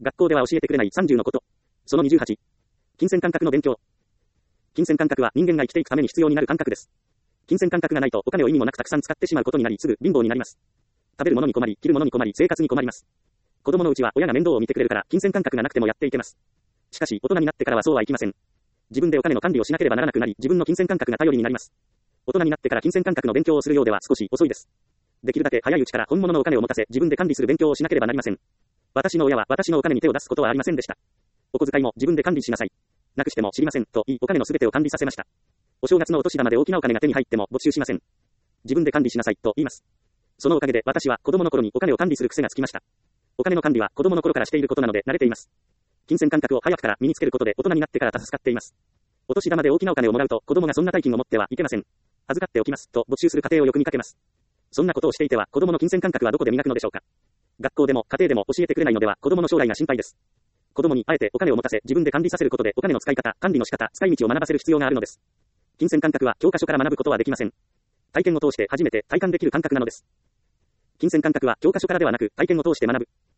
学校では教えてくれない30のこと。その28。金銭感覚の勉強。金銭感覚は人間が生きていくために必要になる感覚です。金銭感覚がないとお金を意味もなくたくさん使ってしまうことになり、すぐ貧乏になります。食べるものに困り、着るものに困り、生活に困ります。子供のうちは親が面倒を見てくれるから、金銭感覚がなくてもやっていけます。しかし、大人になってからはそうはいきません。自分でお金の管理をしなければならなくなり、自分の金銭感覚が頼りになります。大人になってから金銭感覚の勉強をするようでは少し遅いです。できるだけ早いうちから本物のお金を持たせ、自分で管理する勉強をしなければなりません。私の親は私のお金に手を出すことはありませんでした。お小遣いも自分で管理しなさい。なくしても知りません、と言いお金のすべてを管理させました。お正月のお年玉で大きなお金が手に入っても没収しません。自分で管理しなさい、と言います。そのおかげで私は子供の頃にお金を管理する癖がつきました。お金の管理は子供の頃からしていることなので慣れています。金銭感覚を早くから身につけることで大人になってから助かっています。お年玉で大きなお金をもらうと子供がそんな大金を持ってはいけません。預かっておきます、と没収する家庭をよく見かけます。そんなことをしていては子供の金銭感覚はどこで磨くのでしょうか。学校でも家庭でも教えてくれないのでは子供の将来が心配です。子供にあえてお金を持たせ自分で管理させることでお金の使い方、管理の仕方、使い道を学ばせる必要があるのです。金銭感覚は教科書から学ぶことはできません。体験を通して初めて体感できる感覚なのです。金銭感覚は教科書からではなく体験を通して学ぶ。